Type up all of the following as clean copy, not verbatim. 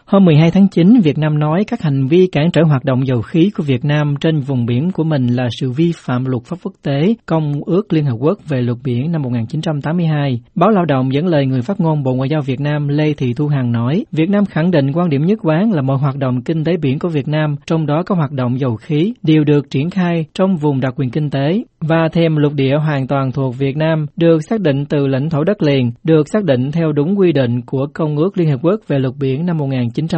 Hôm 12 tháng 9, Việt Nam nói các hành vi cản trở hoạt động dầu khí của Việt Nam trên vùng biển của mình là sự vi phạm luật pháp quốc tế, Công ước Liên Hợp Quốc về luật biển năm 1982. Báo Lao động dẫn lời người phát ngôn Bộ Ngoại giao Việt Nam Lê Thị Thu Hằng nói, Việt Nam khẳng định quan điểm nhất quán là mọi hoạt động kinh tế biển của Việt Nam, trong đó có hoạt động dầu khí, đều được triển khai trong vùng đặc quyền kinh tế và thềm lục địa hoàn toàn thuộc Việt Nam, được xác định từ lãnh thổ đất liền, được xác định theo đúng quy định của Công ước Liên Hợp Quốc về luật biển năm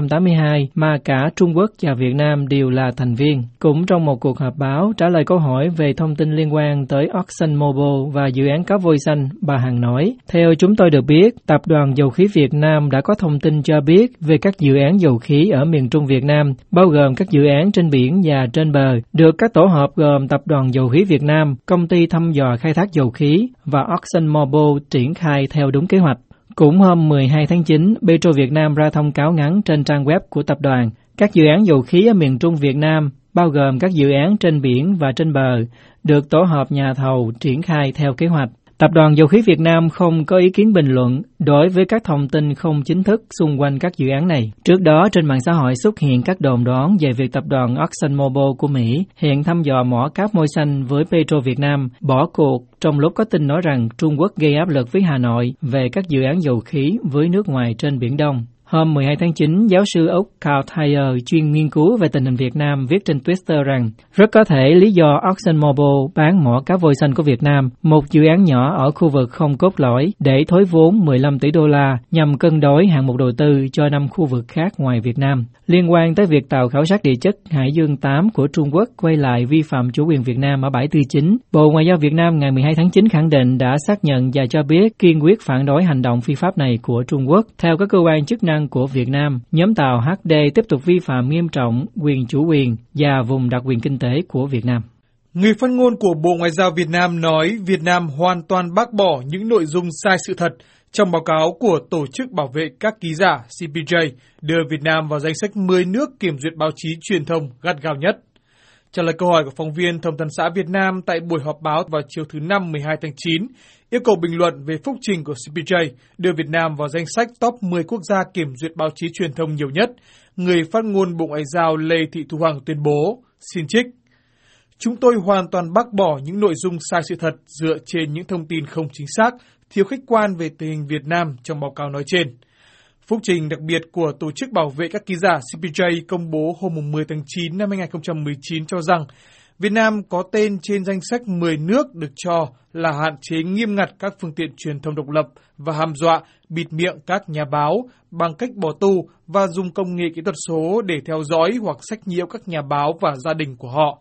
1982 mà cả Trung Quốc và Việt Nam đều là thành viên. Cũng trong một cuộc họp báo trả lời câu hỏi về thông tin liên quan tới ExxonMobil và dự án cá voi xanh, bà Hằng nói, theo chúng tôi được biết, Tập đoàn Dầu khí Việt Nam đã có thông tin cho biết về các dự án dầu khí ở miền Trung Việt Nam, bao gồm các dự án trên biển và trên bờ, được các tổ hợp gồm Tập đoàn Dầu khí Việt Nam, Công ty thăm dò khai thác dầu khí và ExxonMobil triển khai theo đúng kế hoạch. Cũng hôm 12 tháng 9, Petro Việt Nam ra thông cáo ngắn trên trang web của tập đoàn. Các dự án dầu khí ở miền Trung Việt Nam, bao gồm các dự án trên biển và trên bờ, được tổ hợp nhà thầu triển khai theo kế hoạch. Tập đoàn Dầu khí Việt Nam không có ý kiến bình luận đối với các thông tin không chính thức xung quanh các dự án này. Trước đó, trên mạng xã hội xuất hiện các đồn đoán về việc tập đoàn ExxonMobil của Mỹ hiện thăm dò mỏ cát môi xanh với Petro Việt Nam bỏ cuộc trong lúc có tin nói rằng Trung Quốc gây áp lực với Hà Nội về các dự án dầu khí với nước ngoài trên Biển Đông. Hôm 12 tháng 9, giáo sư Úc Carl Thayer, chuyên nghiên cứu về tình hình Việt Nam, viết trên Twitter rằng rất có thể lý do ExxonMobil bán mỏ cá voi xanh của Việt Nam, một dự án nhỏ ở khu vực không cốt lõi, để thối vốn 15 tỷ đô la nhằm cân đối hạng mục đầu tư cho 5 khu vực khác ngoài Việt Nam. Liên quan tới việc tàu khảo sát địa chất Hải Dương 8 của Trung Quốc quay lại vi phạm chủ quyền Việt Nam ở bãi Tư Chính, Bộ Ngoại giao Việt Nam ngày 12 tháng 9 khẳng định đã xác nhận và cho biết kiên quyết phản đối hành động phi pháp này của Trung Quốc. Theo các cơ quan chức năng của Việt Nam, nhóm tàu HD tiếp tục vi phạm nghiêm trọng quyền chủ quyền và vùng đặc quyền kinh tế của Việt Nam. Người phát ngôn của Bộ Ngoại giao Việt Nam nói Việt Nam hoàn toàn bác bỏ những nội dung sai sự thật trong báo cáo của Tổ chức Bảo vệ các ký giả CPJ đưa Việt Nam vào danh sách 10 nước kiểm duyệt báo chí truyền thông gắt gao nhất. Trả lời câu hỏi của phóng viên Thông tấn xã Việt Nam tại buổi họp báo vào chiều thứ Năm 12 tháng 9, yêu cầu bình luận về phúc trình của CPJ đưa Việt Nam vào danh sách top 10 quốc gia kiểm duyệt báo chí truyền thông nhiều nhất, người phát ngôn Bộ Ngoại giao Lê Thị Thu Hằng tuyên bố, xin trích, chúng tôi hoàn toàn bác bỏ những nội dung sai sự thật dựa trên những thông tin không chính xác, thiếu khách quan về tình hình Việt Nam trong báo cáo nói trên. Phúc trình đặc biệt của Tổ chức Bảo vệ các ký giả CPJ công bố hôm 10 tháng 9 năm 2019 cho rằng Việt Nam có tên trên danh sách 10 nước được cho là hạn chế nghiêm ngặt các phương tiện truyền thông độc lập và hăm dọa, bịt miệng các nhà báo bằng cách bỏ tù và dùng công nghệ kỹ thuật số để theo dõi hoặc sách nhiễu các nhà báo và gia đình của họ.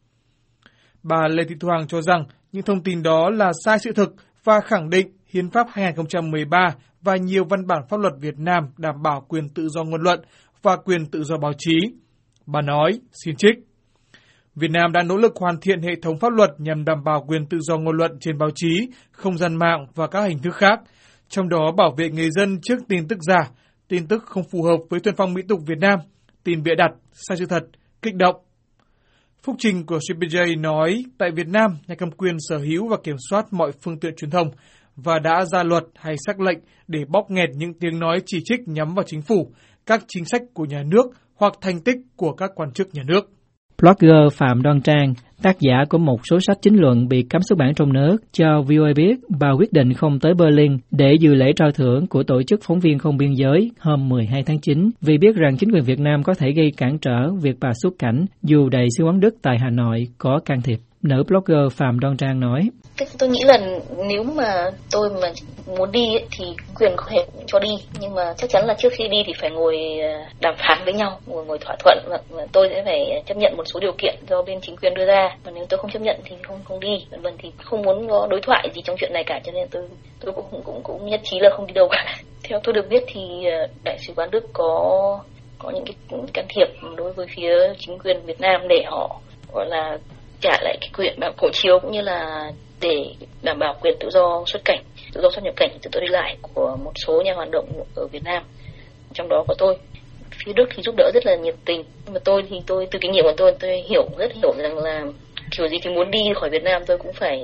Bà Lê Thị Thu Hằng cho rằng những thông tin đó là sai sự thực và khẳng định Hiến pháp 2013 và nhiều văn bản pháp luật Việt Nam đảm bảo quyền tự do ngôn luận và quyền tự do báo chí. Bà nói, xin trích, Việt Nam đã nỗ lực hoàn thiện hệ thống pháp luật nhằm đảm bảo quyền tự do ngôn luận trên báo chí, không gian mạng và các hình thức khác, trong đó bảo vệ người dân trước tin tức giả, tin tức không phù hợp với thuần phong mỹ tục Việt Nam, tin bịa đặt, sai sự thật, kích động. Phúc trình của CPJ nói tại Việt Nam, nhà cầm quyền sở hữu và kiểm soát mọi phương tiện truyền thông và đã ra luật hay sắc lệnh để bóp nghẹt những tiếng nói chỉ trích nhắm vào chính phủ, các chính sách của nhà nước hoặc thành tích của các quan chức nhà nước. Blogger Phạm Đoan Trang, tác giả của một số sách chính luận bị cấm xuất bản trong nước, cho VOA biết bà quyết định không tới Berlin để dự lễ trao thưởng của Tổ chức Phóng viên Không Biên Giới hôm 12 tháng 9 vì biết rằng chính quyền Việt Nam có thể gây cản trở việc bà xuất cảnh dù Đại sứ quán Đức tại Hà Nội có can thiệp. Nữ blogger Phạm Đoan Trang nói, tôi nghĩ là nếu mà tôi mà muốn đi ấy, thì quyền có thể cho đi, nhưng mà chắc chắn là trước khi đi thì phải ngồi đàm phán với nhau, ngồi thỏa thuận, và tôi sẽ phải chấp nhận một số điều kiện do bên chính quyền đưa ra, và nếu tôi không chấp nhận thì không đi, vân thì không muốn có đối thoại gì trong chuyện này cả, cho nên tôi cũng nhất trí là không đi đâu cả. Theo tôi được biết thì Đại sứ quán Đức có những cái can thiệp đối với phía chính quyền Việt Nam để họ gọi là trả lại cái quyền hộ chiếu cũng như là để đảm bảo quyền tự do xuất cảnh, tự do xuất nhập cảnh, tự do đi lại của một số nhà hoạt động ở Việt Nam, trong đó có tôi. Phía Đức thì giúp đỡ rất là nhiệt tình, nhưng mà tôi thì tôi từ kinh nghiệm của tôi rất hiểu rằng là kiểu gì thì muốn đi khỏi Việt Nam tôi cũng phải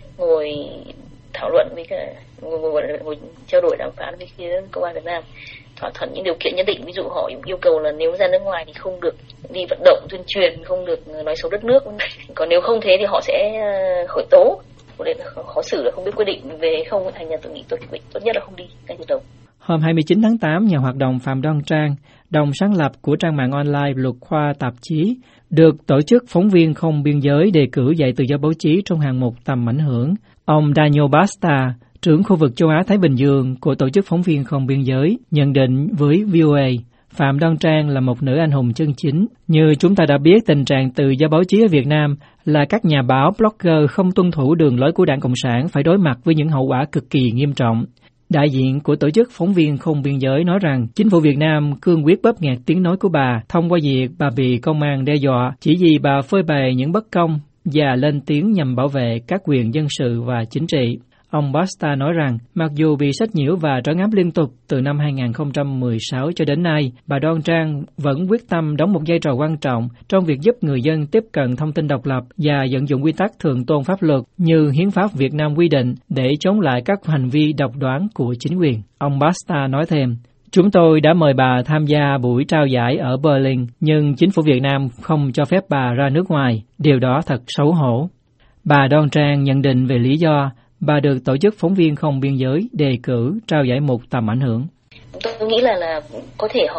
ngồi thảo luận với cả ngồi trao đổi đàm phán với phía công an Việt Nam thỏa thuận những điều kiện nhất định. Ví dụ họ yêu cầu là nếu ra nước ngoài thì không được đi vận động tuyên truyền, không được nói xấu đất nước. Còn nếu không thế thì họ sẽ khởi tố. Nên là khó xử là không biết quyết định về không. Thành ra tôi nghĩ tốt nhất là không đi ngay từ đầu. Hôm 29 tháng 8, nhà hoạt động Phạm Đoan Trang, đồng sáng lập của trang mạng online Luật Khoa Tạp chí, được tổ chức Phóng viên Không Biên Giới đề cử dạy tự do báo chí trong hạng mục tầm ảnh hưởng. Ông Daniel Basta, trưởng khu vực châu Á-Thái Bình Dương của tổ chức Phóng viên Không Biên Giới, nhận định với VOA, Phạm Đoan Trang là một nữ anh hùng chân chính. Như chúng ta đã biết, tình trạng tự do báo chí ở Việt Nam là các nhà báo, blogger không tuân thủ đường lối của Đảng Cộng sản phải đối mặt với những hậu quả cực kỳ nghiêm trọng. Đại diện của tổ chức Phóng viên Không Biên Giới nói rằng chính phủ Việt Nam cương quyết bóp nghẹt tiếng nói của bà thông qua việc bà bị công an đe dọa chỉ vì bà phơi bày những bất công và lên tiếng nhằm bảo vệ các quyền dân sự và chính trị. Ông Basta nói rằng mặc dù bị sách nhiễu và trấn áp liên tục từ năm 2016 cho đến nay, bà Đoan Trang vẫn quyết tâm đóng một vai trò quan trọng trong việc giúp người dân tiếp cận thông tin độc lập và vận dụng quy tắc thượng tôn pháp luật như Hiến pháp Việt Nam quy định để chống lại các hành vi độc đoán của chính quyền. Ông Basta nói thêm, chúng tôi đã mời bà tham gia buổi trao giải ở Berlin, nhưng chính phủ Việt Nam không cho phép bà ra nước ngoài. Điều đó thật xấu hổ. Bà Đoan Trang nhận định về lý do bà được tổ chức Phóng viên Không Biên Giới đề cử trao giải mục tầm ảnh hưởng. Tôi nghĩ là có thể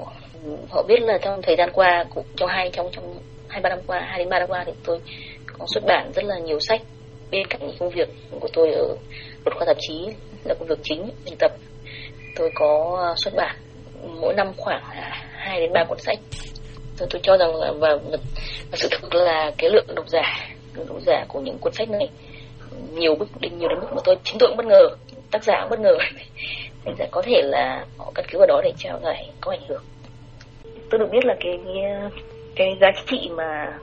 họ biết là trong thời gian qua, trong 2-3 năm qua, 2 đến 3 năm qua thì tôi có xuất bản rất là nhiều sách. Bên cạnh công việc của tôi ở Luật Khoa Tạp chí là công việc chính biên tập, tôi có xuất bản mỗi năm khoảng 2 đến 3 cuốn sách. Tôi cho rằng là và sự thực là cái lượng độc giả của những cuốn sách này nhiều đến mức mà chính tôi cũng bất ngờ, tác giả cũng bất ngờ. Thành ra có thể là họ căn cứ vào đó để trao giải có ảnh hưởng. Tôi được biết là cái giá trị mà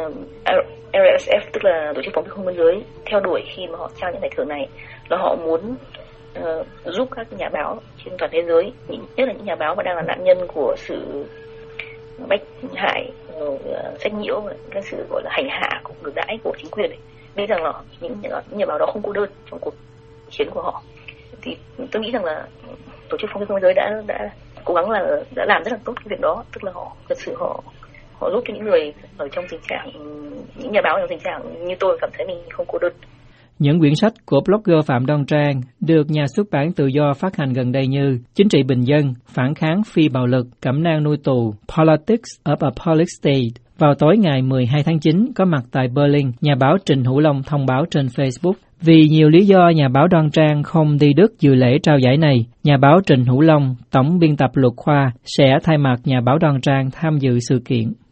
RSF, tức là tổ chức phóng viên không biên giới, theo đuổi khi mà họ trao những giải thưởng này là họ muốn giúp các nhà báo trên toàn thế giới, nhất là những nhà báo mà đang là nạn nhân của sự bách hại, sách nhiễu, cái sự gọi là hành hạ của ngược đãi của chính quyền ấy, biết rằng là những nhà báo đó không cô đơn trong cuộc chiến của họ. Thì tôi nghĩ rằng là tổ chức phóng viên không biên giới đã cố gắng là đã làm rất là tốt cái việc đó, tức là họ thật sự họ giúp cho những người ở trong tình trạng, những nhà báo trong tình trạng như tôi cảm thấy mình không cô đơn. Những quyển sách của blogger Phạm Đoan Trang được nhà xuất bản tự do phát hành gần đây như Chính trị bình dân, Phản kháng phi bạo lực, Cẩm nang nuôi tù, Politics of a Police State. Vào tối ngày 12 tháng 9, có mặt tại Berlin, nhà báo Trịnh Hữu Long thông báo trên Facebook. Vì nhiều lý do nhà báo Đoan Trang không đi Đức dự lễ trao giải này, nhà báo Trịnh Hữu Long, tổng biên tập Luật Khoa, sẽ thay mặt nhà báo Đoan Trang tham dự sự kiện.